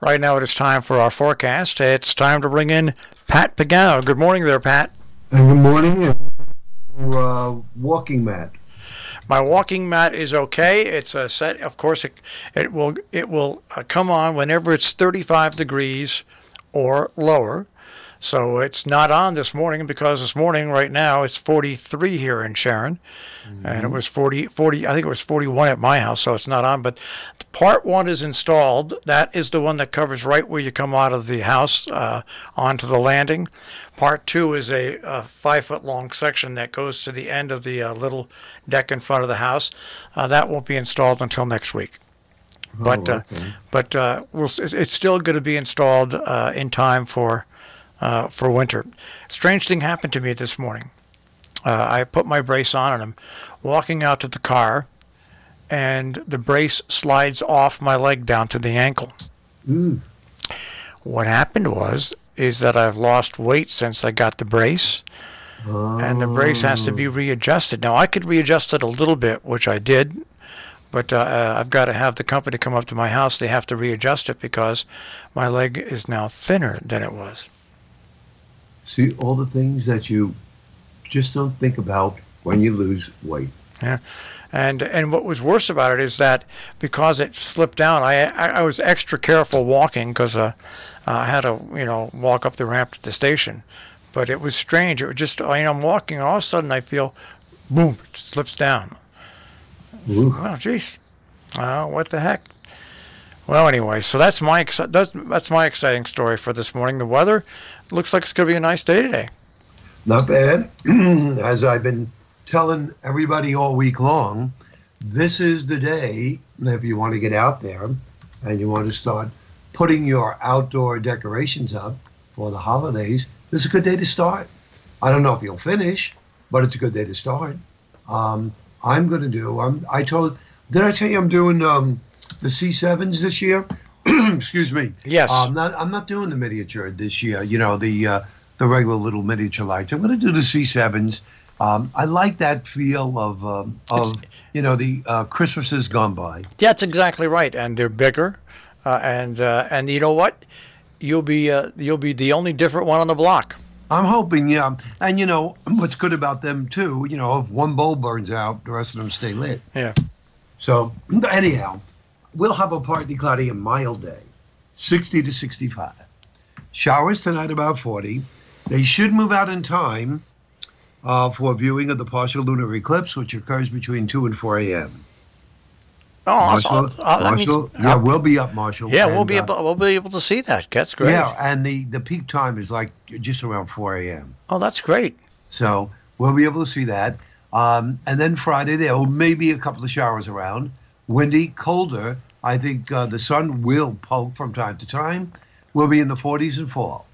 Right now it is time for our forecast. It's time to bring in Pat Pagano. Good morning there, Pat. And good morning. Walking mat. My walking mat is okay. It's a set. Of course, it will come on whenever it's 35 degrees or lower. So it's not on this morning because this morning, right now, it's 43 here in Sharon. And it was 40, I think it was 41 at my house, so it's not on. But part one is installed. That is the one that covers right where you come out of the house onto the landing. Part two is a 5-foot long section that goes to the end of the little deck in front of the house. That won't be installed until next week. But it's still going to be installed in time for winter. Strange thing happened to me this morning. I put my brace on and I'm walking out to the car, and the brace slides off my leg down to the ankle. What happened is that I've lost weight since I got the brace, and the brace has to be readjusted. Now, I could readjust it a little bit, which I did, but I've got to have the company come up to my house. They have to readjust it because my leg is now thinner than it was. See, all the things that you just don't think about when you lose weight. Yeah, and what was worse about it is that because it slipped down, I was extra careful walking because I had to walk up the ramp to the station. But it was strange. It was just I'm walking, all of a sudden I feel, boom, it slips down. Oh, jeez, what the heck? Well, anyway, so that's my exciting story for this morning. The weather looks like it's going to be a nice day today. Not bad. As I've been telling everybody all week long, this is the day, if you want to get out there and you want to start putting your outdoor decorations up for the holidays, this is a good day to start. I don't know if you'll finish, but it's a good day to start. I'm going to do, did I tell you I'm doing the C7s this year? Excuse me. Yes. I'm not doing the miniature this year, the regular little miniature lights. I'm going to do the C7s. I like that feel of the Christmases gone by. That's exactly right, and they're bigger, and you know what? You'll be the only different one on the block. I'm hoping, yeah. And what's good about them too? If one bulb burns out, the rest of them stay lit. Yeah. So anyhow, we'll have a partly cloudy and mild day, 60 to 65. Showers tonight about 40. They should move out in time for viewing of the partial lunar eclipse, which occurs between 2 and 4 a.m. Oh, Marshall, we'll be up, Marshall. Yeah, we'll be able to see that. That's great. Yeah, and the peak time is like just around 4 a.m. Oh, that's great. So we'll be able to see that. And then Friday, there will maybe a couple of showers around. Windy, colder. I think the sun will poke from time to time. We'll be in the 40s and fall.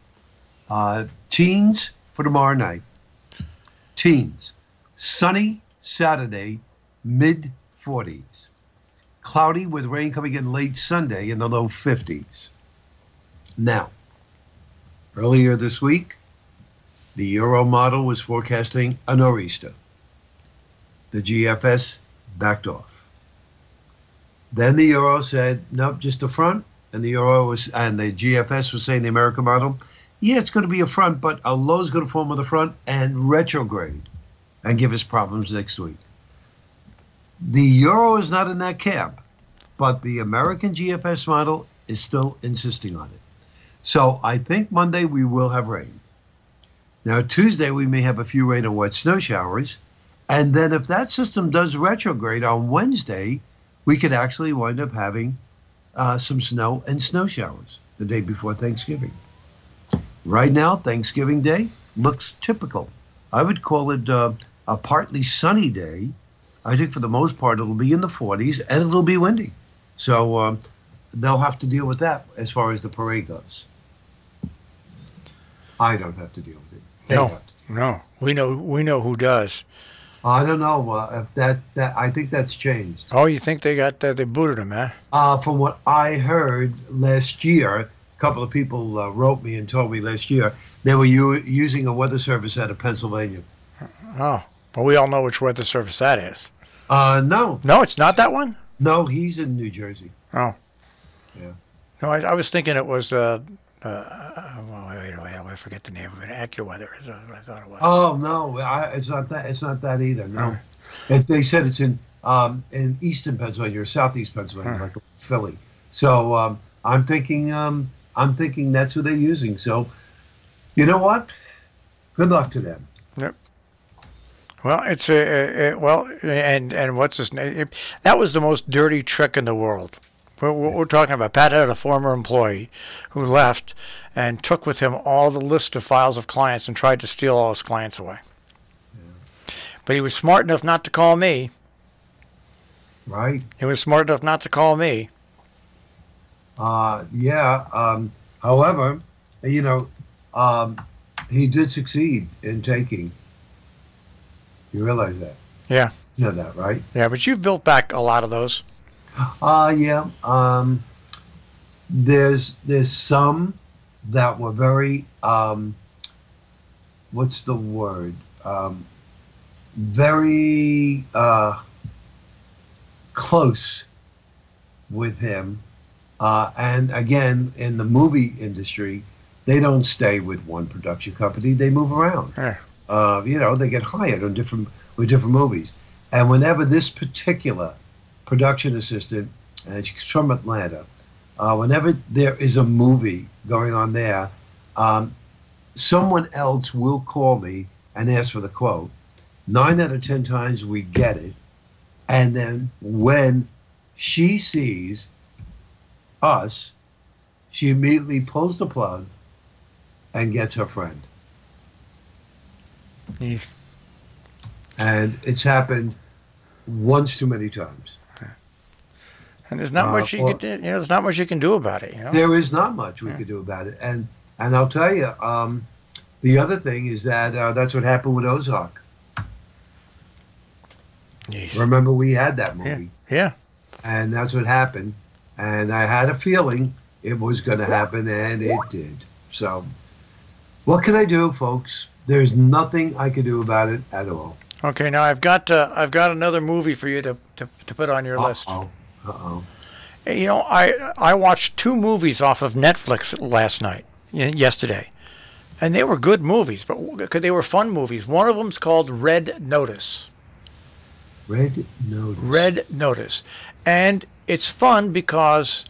Teens for tomorrow night. Teens. Sunny Saturday, mid-40s. Cloudy with rain coming in late Sunday in the low 50s. Now, earlier this week, the Euro model was forecasting a nor'easter. The GFS backed off. Then the Euro said, nope, just the front. And the GFS was saying, the American model, yeah, it's going to be a front, but a low is going to form on the front and retrograde and give us problems next week. The Euro is not in that camp, but the American GFS model is still insisting on it. So I think Monday we will have rain. Now, Tuesday we may have a few rain or wet snow showers. And then if that system does retrograde on Wednesday, we could actually wind up having some snow and snow showers the day before Thanksgiving. Right now, Thanksgiving Day looks typical. I would call it a partly sunny day. I think for the most part it'll be in the 40s and it'll be windy. So they'll have to deal with that as far as the parade goes. I don't have to deal with it. No. We know who does. I don't know if that I think that's changed. Oh, you think they booted him, man? From what I heard last year, a couple of people wrote me and told me last year they were using a weather service out of Pennsylvania. Oh, well, we all know which weather service that is. No. No, it's not that one? No, he's in New Jersey. Oh. Yeah. No, I was thinking it was. Well, wait, I forget the name of it. AccuWeather is what I thought it was. Oh no, it's not that. It's not that either. Huh. No, they said it's in eastern Pennsylvania or southeast Pennsylvania, Huh. like Philly. So I'm thinking that's who they're using. So you know what? Good luck to them. Yep. Well, it's and what's his name? That was the most dirty trick in the world. We're talking about. Pat had a former employee who left and took with him all the list of files of clients and tried to steal all his clients away. But he was smart enough not to call me. Right? He was smart enough not to call me. Yeah. However, you know, he did succeed in taking. You realize that? Yeah. You know that, right? Yeah, but you've built back a lot of those. Yeah. There's some that were very what's the word? Very close with him. And again, in the movie industry, they don't stay with one production company. They move around. Yeah. They get hired on with different movies. And whenever this particular production assistant, and she's from Atlanta, whenever there is a movie going on there, someone else will call me and ask for the quote. 9 out of 10 times we get it. And then when she sees us, she immediately pulls the plug and gets her friend. Yeah. And it's happened once too many times. And there's not much you can do. There's not much you can do about it. There is not much we could do about it. And I'll tell you, the other thing is that that's what happened with Ozark. Yes. Remember, we had that movie. Yeah. And that's what happened. And I had a feeling it was going to happen, and it did. So, what can I do, folks? There's nothing I can do about it at all. Okay, now I've got another movie for you to put on your list. Uh-oh. I watched 2 movies off of Netflix last night, yesterday, and they were good movies, but they were fun movies. One of them's called Red Notice. Red Notice. Red Notice, and it's fun because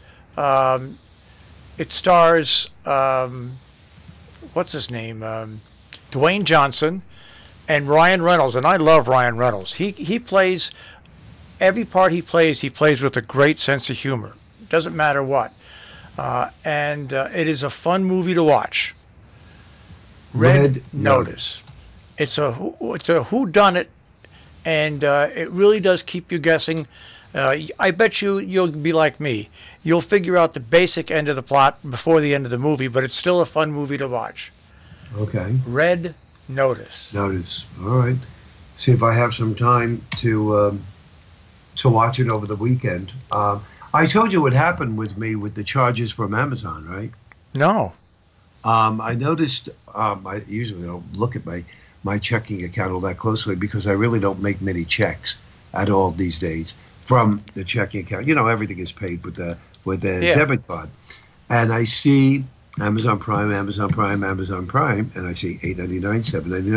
it stars what's his name, Dwayne Johnson, and Ryan Reynolds, and I love Ryan Reynolds. He plays every part he plays with a great sense of humor. Doesn't matter what, and it is a fun movie to watch. Red Notice. It's a whodunit, and it really does keep you guessing. I bet you'll be like me. You'll figure out the basic end of the plot before the end of the movie, but it's still a fun movie to watch. Okay. Red Notice. Notice. All right. See if I have some time to watch it over the weekend. I told you what happened with me with the charges from Amazon, right? No. I noticed. I usually don't look at my checking account all that closely because I really don't make many checks at all these days from the checking account. Everything is paid with the debit card, and I see Amazon Prime, and I see $8.99, $7.99,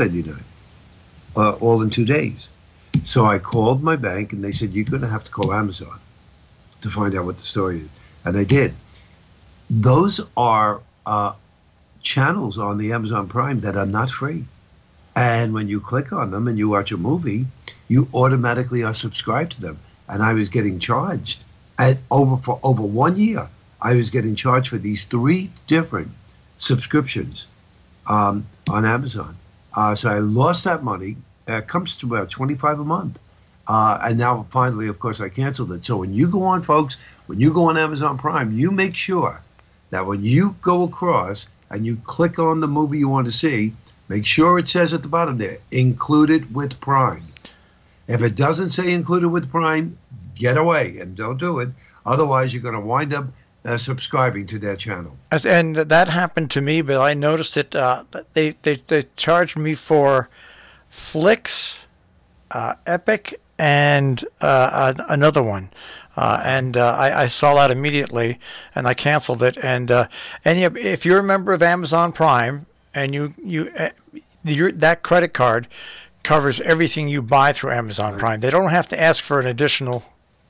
$6.99, all in 2 days. So I called my bank, and they said, you're going to have to call Amazon to find out what the story is. And I did. Those are channels on the Amazon Prime that are not free. And when you click on them and you watch a movie, you automatically are subscribed to them. And I was getting charged for over 1 year. I was getting charged for these 3 different subscriptions on Amazon. So I lost that money. It comes to about $25 a month. And now finally, of course, I canceled it. So when you go on, folks, when you go on Amazon Prime, you make sure that when you go across and you click on the movie you want to see, make sure it says at the bottom there, included with Prime. If it doesn't say included with Prime, get away and don't do it. Otherwise, you're going to wind up subscribing to their channel. And that happened to me, but I noticed it. They charged me for Flix, Epic, and another one. and I saw that immediately, and I canceled it. And if you're a member of Amazon Prime, and that credit card covers everything you buy through Amazon Prime, they don't have to ask for an additional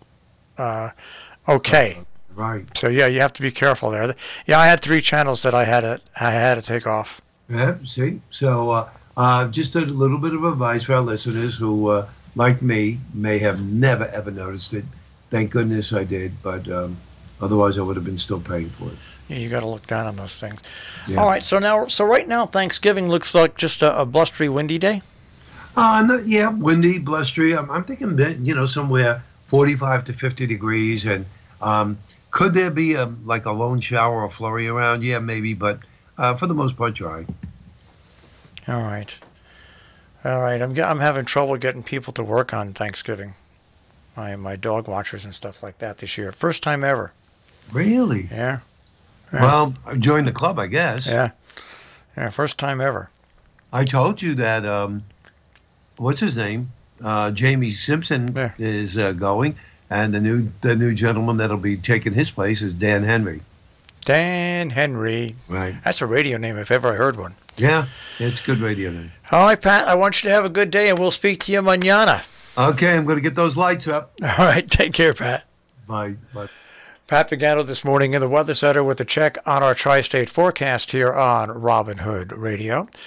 okay. Right. So yeah, you have to be careful there. Yeah, I had 3 channels that I had to take off. Yeah. See. So just a little bit of advice for our listeners who, like me, may have never ever noticed it. Thank goodness I did, but otherwise I would have been still paying for it. Yeah, you got to look down on those things. Yeah. All right. So right now, Thanksgiving looks like just a blustery, windy day. Yeah, windy, blustery. I'm thinking, somewhere 45 to 50 degrees. And could there be a lone shower or flurry around? Yeah, maybe, but for the most part, dry. All right. I'm having trouble getting people to work on Thanksgiving. My dog watchers and stuff like that this year. First time ever. Really? Yeah. Well, join the club, I guess. Yeah. First time ever. I told you that. What's his name? Jamie Simpson is going, and the new gentleman that'll be taking his place is Dan Henry. Dan Henry. Right. That's a radio name if ever I heard one. Yeah, it's a good radio name. All right, Pat. I want you to have a good day, and we'll speak to you mañana. Okay, I'm going to get those lights up. All right. Take care, Pat. Bye. Bye. Pat Pagano this morning in the Weather Center with a check on our tri-state forecast here on Robin Hood Radio.